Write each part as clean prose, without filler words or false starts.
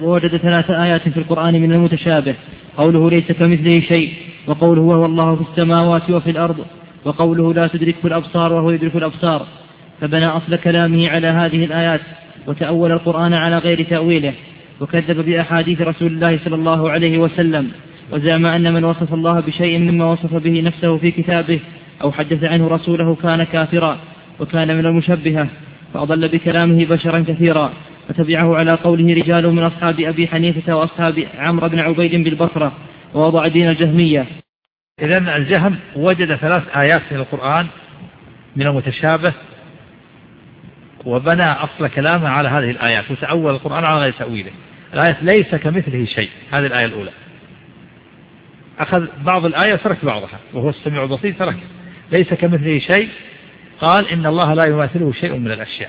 ووجد 3 آيات في القرآن من المتشابه: قوله ليس كمثله شيء، وقوله وهو الله في السماوات وفي الأرض، وقوله لا تدركه الأبصار وهو يدرك الأبصار. فبنى أصل كلامه على هذه الآيات، وتأول القرآن على غير تأويله، وكذب بأحاديث رسول الله صلى الله عليه وسلم، وزعم أن من وصف الله بشيء مما وصف به نفسه في كتابه أو حدث عنه رسوله كان كافرا، وكان من المشبهة، فأضل بكلامه بشرا كثيرا، فتبعه على قوله رجال من أصحاب أبي حنيفة وأصحاب عمرو بن عبيد بالبصرة، ووضع دين الجهمية. إذن الجهم وجد 3 آيات من القرآن من المتشابه، وبنى أصل كلامه على هذه الآيات، وتأول القرآن على غير تأويله. الآية ليس كمثله شيء، هذه الآية الأولى. أخذ بعض الآية ترك بعضها، وهو السميع البصير ترك. ليس كمثله شيء، قال إن الله لا يماثله شيء من الأشياء.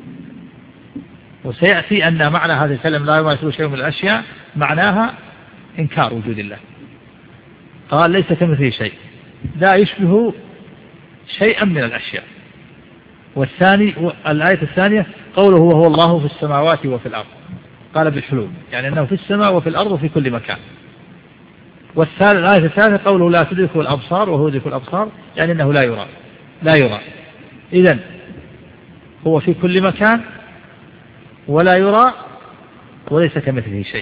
وسيأتي أن معنى هذا الكلام لا يماثله شيء من الأشياء معناها إنكار وجود الله. قال ليس كمثله شيء، لا يشبه شيئا من الأشياء. والثاني الآية الثانية قوله وهو الله في السماوات وفي الأرض، قال بالحلول، يعني أنه في السماء وفي الأرض وفي كل مكان. الآية الثالثة قوله لا تدركه الأبصار وهو يدرك الأبصار، يعني أنه لا يرى. إذن هو في كل مكان ولا يرى وليس كمثله شيء.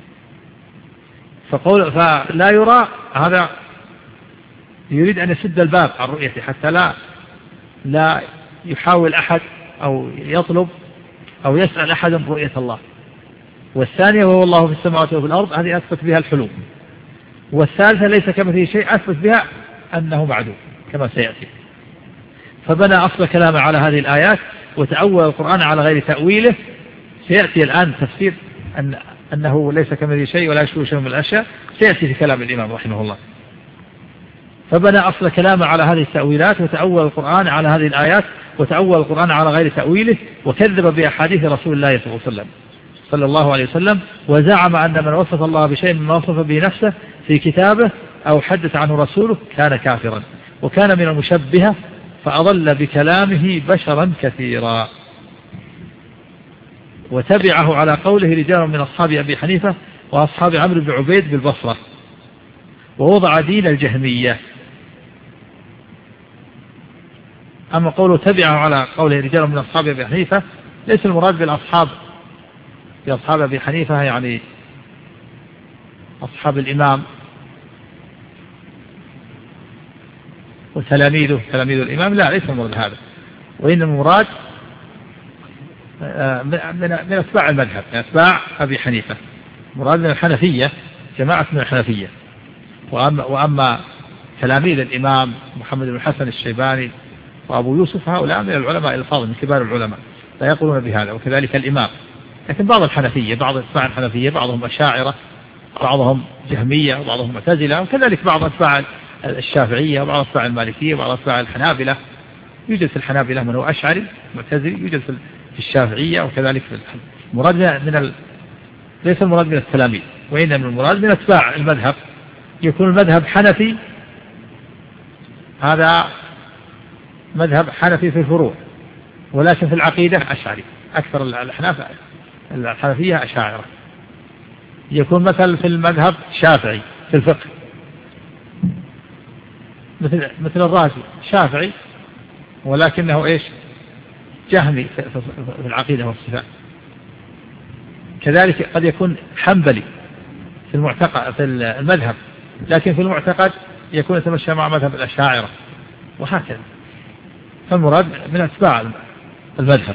فلا يرى هذا يريد أن يسد الباب عن رؤيته، حتى لا يحاول أحد أو يطلب أو يسأل أحد رؤية الله. والثانية وهو الله في السماوات وفي الأرض، هذه أثبت بها الحلول. والثالثة ليس كمثله شيء، أثبت بها أنه معدوم كما سيأتي. فبنى أصل كلامه على هذه الآيات، وتأول القرآن على غير تأويله. سيأتي الآن تفسير أنه ليس كمثله شيء ولا يشبه شيء من الأشياء، سيأتي في كلام الإمام رحمه الله. فبنى أصل كلامه على هذه التأويلات، وتأول القرآن على هذه الآيات، وتأول القرآن على غير تأويله، وكذب بأحاديث رسول الله صلى الله عليه وسلم، وزعم أن من وصف الله بشيء مما وصف به نفسه في كتابه أو حدث عنه رسوله كان كافرا، وكان من المشبهة، فأضل بكلامه بشرا كثيرا. وتبعه على قوله رجال من أصحاب أبي حنيفة وأصحاب عمرو بن عبيد بالبصرة، ووضع دين الجهمية. أما قوله تبعه على قوله رجال من أصحاب أبي حنيفة، ليس المراد بالأصحاب بأصحاب أبي حنيفة يعني أصحاب الإمام وتلاميذه تلاميذ الإمام، لا، ليس المراد هذا. وإن المراد من أتباع المذهب، من أتباع أبي حنيفة، مراد من الحنفية، جماعة من الحنفية. وأما تلاميذ الإمام محمد بن الحسن الشيباني وأبو يوسف، هؤلاء من العلماء الفاضل من كبار العلماء، لا يقولون بهذا. وكذلك الإمام. لكن بعض الحنفية، بعض أتباع الحنفية، بعضهم أشاعرة، بعضهم جهمية، وبعضهم معتزلة، وكذلك بعض أتباع الشافعية، وبعض أتباع المالكية، وبعض أتباع الحنابلة. يوجد في الحنابلة من هو أشعري معتزلي، يوجد في الشافعية، وكذلك في المراد ليس المراد من التلاميذ، وإنما المراد من أتباع المذهب. يكون المذهب حنفي، هذا مذهب حنفي في الفروع، ولكن في العقيدة أشعري. أكثر الأحناف الحنفية أشاعرة. يكون مثل في المذهب شافعي في الفقه، مثل الرازي شافعي، ولكنه جهمي في العقيدة والصفات. كذلك قد يكون حنبلي في المعتقد في المذهب، لكن في المعتقد يكون يتمشى مع مذهب الأشاعرة، وهكذا. فالمراد من أتباع المذهب،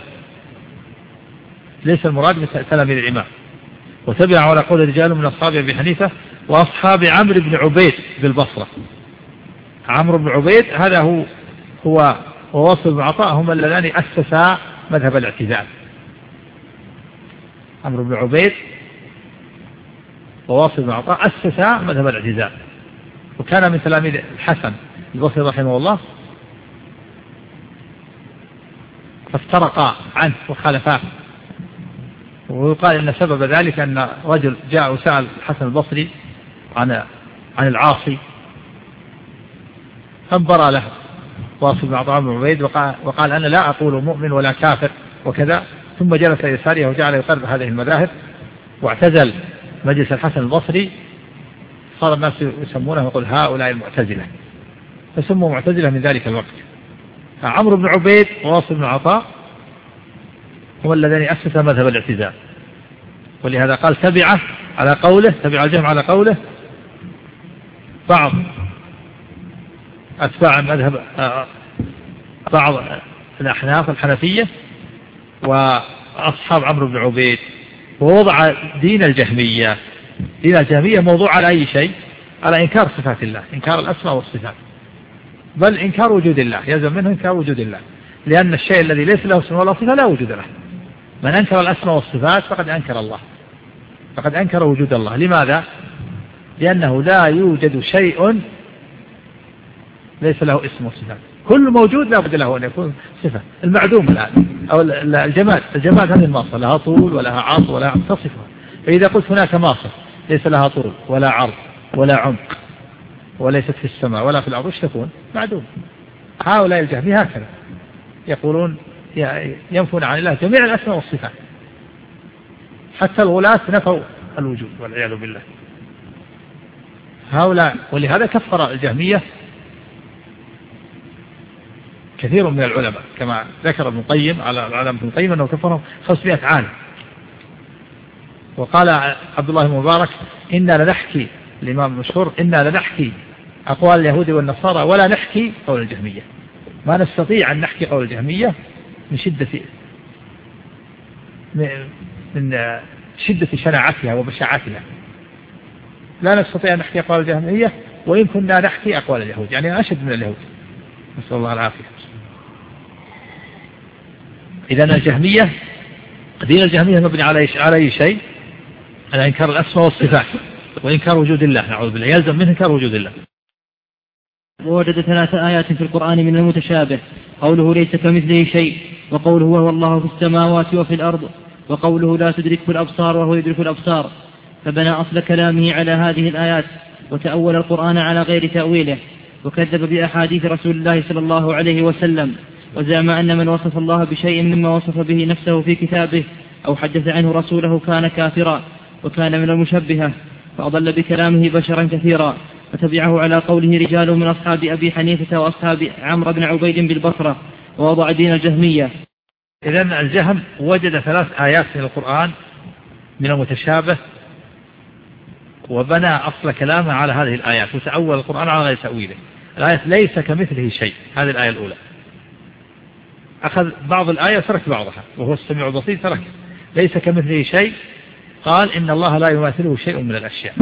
ليس المراد من تلاميذ الإمام. وتبع على قول رجال من أصحاب أبي حنيفة وأصحاب عمرو بن عبيد بالبصرة. عمرو بن عبيد هذا هو وواصل بن عطاء، هم اللذان أسسا مذهب الاعتزال. عمرو بن عبيد وواصل بن عطاء أسسا مذهب الاعتزال، وكان من تلاميذ الحسن البصري رحمه الله، فافترقا عنه وخالفاه. ويقال إن سبب ذلك أن رجل جاء وسأل الحسن البصري عن العاصي، فانبرى له واصل بن عطاء بن عبيد وقال أنا لا أقول مؤمن ولا كافر وكذا، ثم جلس يساريه وجعل يقرب هذه المذاهب، واعتزل مجلس الحسن البصري صار الناس يسمونه يقول هؤلاء المعتزلة، فسموا معتزلة من ذلك الوقت. عمرو بن عبيد وواصل بن عطاء هم الذين أسس مذهب الاعتزال، ولهذا قال تبع على قوله، تبع الجهم على قوله بعض أتباع مذهب بعض الأحناف الحنفية وأصحاب عمرو بن عبيد، ووضع دين الجهمية. دين الجهمية موضوع على أي شيء؟ على إنكار صفات الله، إنكار الأسماء والصفات، بل إنكار وجود الله، يلزم منه إنكار وجود الله، لأن الشيء الذي ليس له اسم ولا صفة لا وجود له. من أنكر الأسماء والصفات فقد أنكر الله، فقد أنكر وجود الله. لماذا؟ لأنه لا يوجد شيء ليس له اسم وصفات، كل موجود لا بد له أن يكون صفة. المعدوم الآن أو الجماد هذه الماصة لها طول ولها عرض ولا تصفها، فإذا قلت هناك ماصة ليس لها طول ولا عرض ولا عمق وليست في السماء ولا في الأرض، وش تكون؟ معدوم. هؤلاء الجهمية هكذا يقولون، ينفون عن الله جميع الأسماء والصفات، حتى الغلاة نفوا الوجود والعياذ بالله هؤلاء. ولهذا كفر الجهمية كثير من العلماء، كما ذكر ابن القيم على العلم ابن القيم أنه كفرهم 500 عالم. وقال عبد الله المبارك إنا لنحكي، الإمام المشهور، إنا لنحكي أقوال اليهود والنصارى ولا نحكي قول الجهمية. ما نستطيع أن نحكي قول الجهمية من شدة شناعتها وبشاعتها، لا نستطيع أن نحكي أقوال الجهمية وإن كنا نحكي أقوال اليهود، يعني أشد من اليهود، نسأل الله العافية. إذن الجهمية، دين الجهمية مبني على أي شيء؟ على إنكار الأسماء والصفات وإنكار وجود الله، نعوذ بالله، يلزم منه إنكار وجود الله. ووجد 3 آيات في القرآن من المتشابه، قوله ليس كمثله شيء، وقوله وهو الله في السماوات وفي الأرض، وقوله لا تدركه الأبصار وهو يدرك الأبصار. فبنى أصل كلامه على هذه الآيات، وتأول القرآن على غير تأويله، وكذب بأحاديث رسول الله صلى الله عليه وسلم، وزعم أن من وصف الله بشيء مما وصف به نفسه في كتابه أو حدث عنه رسوله كان كافرا، وكان من المشبهة، فأضل بكلامه بشرا كثيرا، فتبعه على قوله رجال من أصحاب أبي حنيفة وأصحاب عمرو بن عبيد بالبصرة، ووضع دين الجهمية. إذن الجهم وجد 3 آيات من القرآن من المتشابه، وبنى أصل كلامه على هذه الآيات، وتأول القرآن على غير تأويله. الآية ليس كمثله شيء، هذه الآية الأولى، أخذ بعض الآية ترك بعضها، وهو السميع البصير ترك. ليس كمثله شيء، قال إن الله لا يماثله شيء من الأشياء،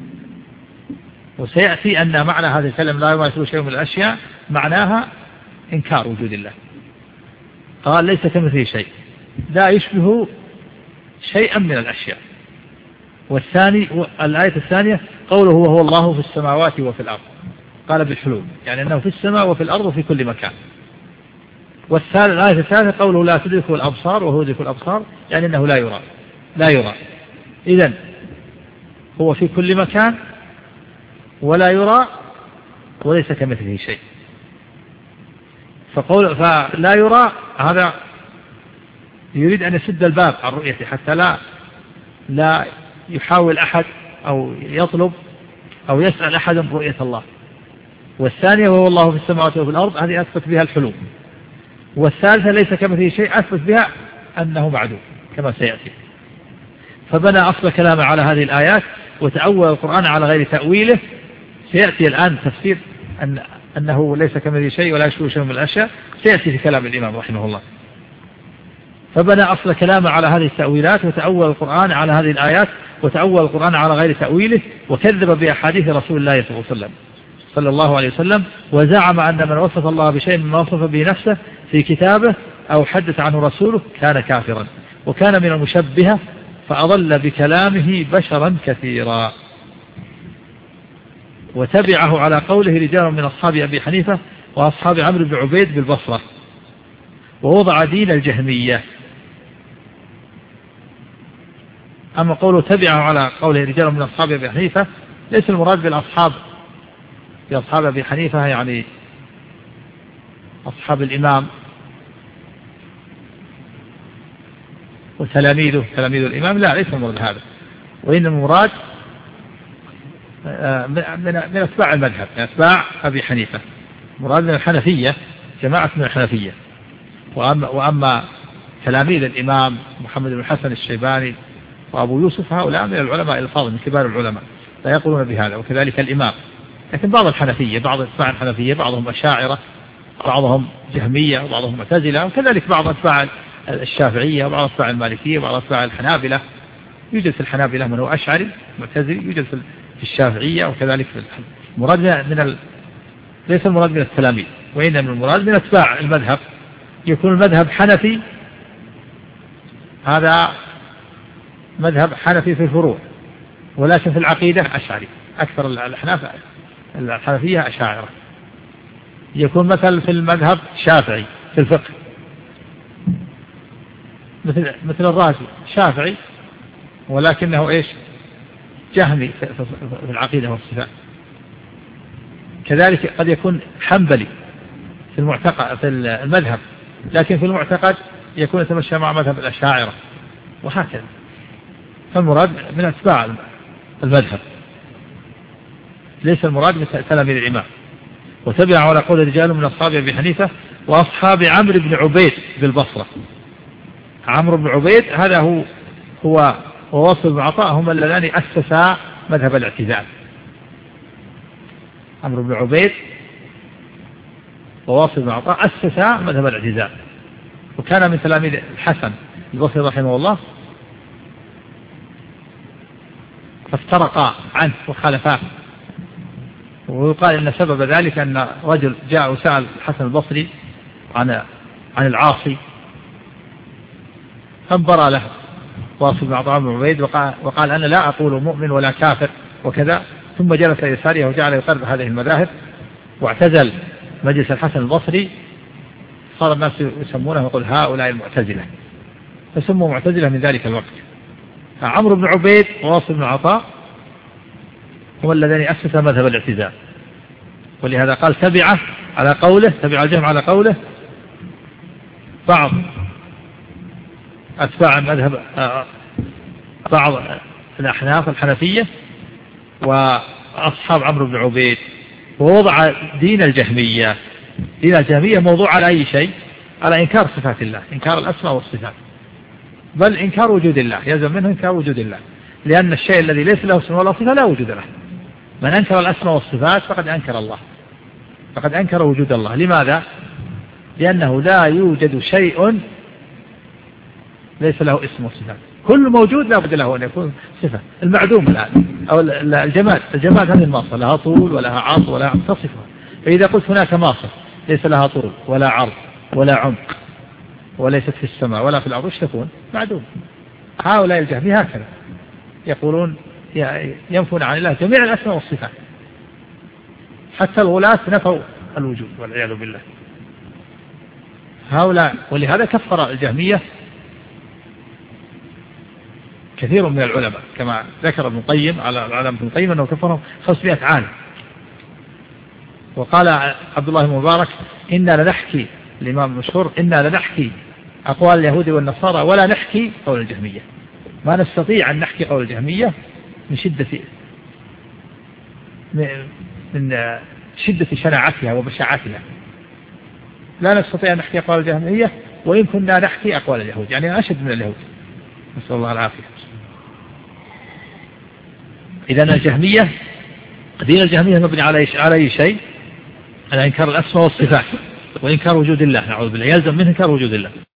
وسيأتي أن معنى هذا الكلام لا يماثله شيء من الأشياء معناها إنكار وجود الله. قال ليس كمثله شيء، لا يشبه شيئا من الأشياء. والثاني، الآية الثانية، قوله وهو الله في السماوات وفي الأرض، قال بالحلول، يعني أنه في السماء وفي الأرض وفي كل مكان. الآية الثالثة، قوله لا تدركه الأبصار وهو يدرك الأبصار، يعني أنه لا يرى. إذن هو في كل مكان ولا يرى وليس كمثله شيء. فلا يرى، هذا يريد أن يسد الباب عن رؤيته، حتى لا يحاول أحد أو يطلب أو يسأل أحد رؤية الله. والثانية وهو الله في السماوات وفي الأرض، هذه أثبت بها الحلول. والثالثة ليس كمثله شيء، أثبت بها أنه معدوم كما سيأتي. فبنى أصل كلامه على هذه الآيات، وتأول القرآن على غير تأويله. سيأتي الآن تفسير أنه ليس كمثله شيء ولا يشبه شيء من الأشياء، سيأتي في كلام الإمام رحمه الله. فبنى أصل كلامه على هذه التأويلات، وتأول القرآن على هذه الآيات، وتأول القرآن على غير تأويله، وكذب بأحاديث رسول الله صلى الله عليه وسلم، وزعم أن من وصف الله بشيء مما وصف به نفسه في كتابه أو حدث عنه رسوله كان كافرا، وكان من المشبهة، فأضل بكلامه بشرا كثيرا. وتبعه على قوله رجال من أصحاب أبي حنيفة وأصحاب عمرو بن عبيد بالبصرة، ووضع دين الجهمية. أما قوله تبعه على قوله رجال من أصحاب أبي حنيفة، ليس المراد بالأصحاب بأصحاب أبي حنيفة يعني أصحاب الإمام وتلاميذه، تلاميذ الإمام، لا، ليس المراد هذا. وإن المراد من أتباع المذهب، من أتباع أبي حنيفة، مراد من الحنفية جماعة من الحنفية. وأما تلاميذ الإمام محمد بن الحسن الشيباني وأبو يوسف هؤلاء من العلماء الفاضل من كبار العلماء لا يقولون بهذا، وكذلك الإمام. لكن بعض الحنفية، بعض أتباع الحنفية بعضهم أشاعرة، بعضهم جهمية، وبعضهم معتزلة، وكذلك بعض أتباع الشافعية، وبعض أتباع المالكية، وبعض أتباع الحنابلة. يوجد في الحنابلة من هو أشعري معتزلي، يوجد في الشافعية، وكذلك في المراد ليس المراد من التلاميذ، وإنما المراد من أتباع المذهب. يكون المذهب حنفي، هذا مذهب حنفي في الفروع، ولكن في العقيدة أشعري. أكثر الأحناف الحنفية أشاعرة. يكون مثل في المذهب شافعي في الفقه، مثل الرازي شافعي ولكنه إيش جهمي في العقيدة والصفات. كذلك قد يكون حنبلي في المعتقد في المذهب، لكن في المعتقد يكون يتمشى مع مذهب الأشاعرة، وهكذا. فالمراد من أتباع المذهب، ليس المراد من تلاميذ الإمام. وتبع على قول رجال من أصحاب أبي حنيفة وأصحاب عمرو بن عبيد بالبصرة. عمرو بن عبيد هذا هو وواصل بن عطاء هم اللذان أسسا مذهب الاعتزال. عمرو بن عبيد وواصل بن عطاء أسسا مذهب الاعتزال، وكان من تلاميذ الحسن البصري رحمه الله، فافترقا عنه وخالفاه. ويقال إن سبب ذلك أن رجل جاء وسأل الحسن البصري عن العاصي، فانبرى له واصل بن عطاء بن عبيد وقال أنا لا أقول مؤمن ولا كافر وكذا، ثم جلس يساره وجعل يقرب هذه المذاهب واعتزل مجلس الحسن البصري. صار الناس يسمونه ويقول هؤلاء المعتزلة، فسموا معتزلة من ذلك الوقت. عمرو بن عبيد وواصل بن عطاء هو الذين أسس مذهب الاعتزال، ولهذا قال تبع على قوله، تبع الجمع على قوله بعض أتباع المذهب، بعض الأحناف الحنفية وأصحاب عمرو بن عبيد. ووضع دين الجهمية، دين الجهمية موضوع على أي شيء؟ على إنكار صفات الله، إنكار الأسماء والصفات، بل إنكار وجود الله، يلزم منه إنكار وجود الله، لأن الشيء الذي ليس له اسم ولا صفة لا وجود له. من أنكر الأسماء والصفات فقد أنكر الله، فقد أنكر وجود الله. لماذا؟ لأنه لا يوجد شيء ليس له اسم وصفات، كل موجود لا بد له أن يكون صفة. المعدوم الآن أو الجماد هذه الماصة لها طول ولها عرض ولا عمق تصفها. فإذا قلت هناك ماصة ليس لها طول ولا عرض ولا عمق وليست في السماء ولا في الأرض، ايش تكون؟ معدوم. هؤلاء الجهمية هكذا يقولون، ينفون عن الله جميع الأسماء والصفات، حتى الغلاة نفوا الوجود والعياذ بالله هؤلاء. ولهذا كفر الجهمية كثير من العلماء، كما ذكر ابن القيم على العلامة ابن القيم أنه كفرهم 500 عالم. وقال عبد الله بن مبارك إنا لنحكي، الإمام المشهور، إنا لنحكي أقوال اليهود والنصارى ولا نحكي قول الجهمية. ما نستطيع أن نحكي قول الجهمية من شدة شناعتها وبشاعتها، لا نستطيع أن نحكي أقوال الجهمية وإن كنا نحكي أقوال اليهود، يعني أشد من اليهود، نسأل الله العافية. إذن الجهمية، دين الجهمية مبني على أي شيء؟ على إنكار الأسماء والصفات وإنكار وجود الله، نعوذ بالله، يلزم منه إنكار وجود الله.